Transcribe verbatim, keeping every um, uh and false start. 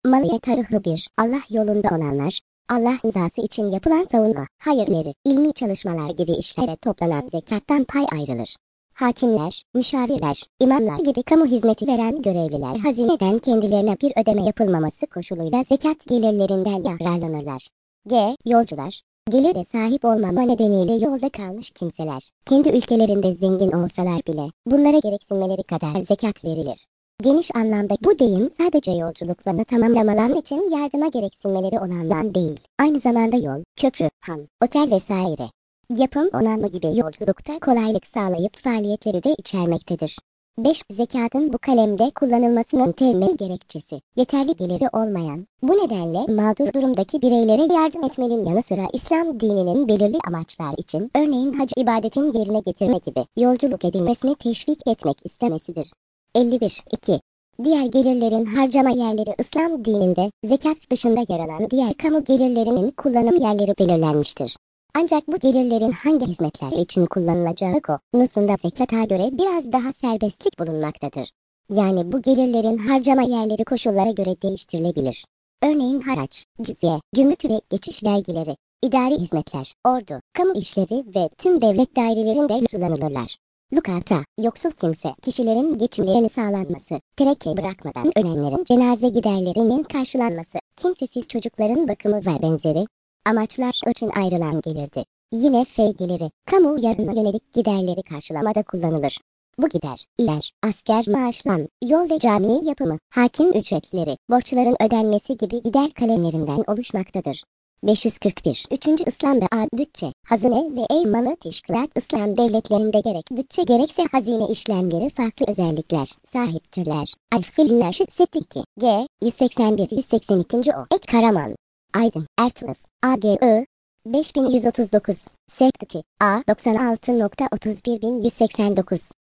Maliye tarihı bir. Allah yolunda olanlar, Allah rızası için yapılan savunma, hayırları, ilmi çalışmalar gibi işlere toplanan zekattan pay ayrılır. Hakimler, müşavirler, imamlar gibi kamu hizmeti veren görevliler hazineden kendilerine bir ödeme yapılmaması koşuluyla zekat gelirlerinden yararlanırlar. G. Yolcular, gelire sahip olmama nedeniyle yolda kalmış kimseler, kendi ülkelerinde zengin olsalar bile bunlara gereksinmeleri kadar zekat verilir. Geniş anlamda bu deyim sadece yolculuklarını tamamlamaları için yardıma gereksinmeleri olandan değil, aynı zamanda yol, köprü, han, otel vesaire yapım, onanma gibi yolculukta kolaylık sağlayıp faaliyetleri de içermektedir. beş. Zekatın bu kalemde kullanılmasının temel gerekçesi, yeterli geliri olmayan, bu nedenle mağdur durumdaki bireylere yardım etmenin yanı sıra İslam dininin belirli amaçlar için, örneğin hac ibadetin yerine getirme gibi yolculuk edilmesini teşvik etmek istemesidir. elli bir. iki. Diğer gelirlerin harcama yerleri İslam dininde, zekat dışında yer alan diğer kamu gelirlerinin kullanım yerleri belirlenmiştir. Ancak bu gelirlerin hangi hizmetler için kullanılacağı konusunda zekata göre biraz daha serbestlik bulunmaktadır. Yani bu gelirlerin harcama yerleri koşullara göre değiştirilebilir. Örneğin haraç, cizye, gümrük ve geçiş vergileri, idari hizmetler, ordu, kamu işleri ve tüm devlet dairelerinde kullanılırlar. Lukata, yoksul kimse, kişilerin geçimlerini sağlanması, tereke bırakmadan ölenlerin cenaze giderlerinin karşılanması, kimsesiz çocukların bakımı ve benzeri amaçlar için ayrılan gelirdi. Yine fey geliri, kamu yararına yönelik giderleri karşılamada kullanılır. Bu gider, yer, asker maaşlan, yol ve cami yapımı, hakim ücretleri, borçların ödenmesi gibi gider kalemlerinden oluşmaktadır. beş yüz kırk bir. Üçüncü İslam'da a. Bütçe, hazine ve ev malı teşkilat İslam devletlerinde gerek bütçe gerekse hazine işlemleri farklı özellikler sahiptirler. Alfil-i Settiki. G. yüz seksen bir yüz seksen iki. O. Ek Karaman. Aydın, Ertuğrul, A G I, beş bin yüz otuz dokuz, Settiki, A doksan altı nokta otuz bir bin yüz seksen dokuz.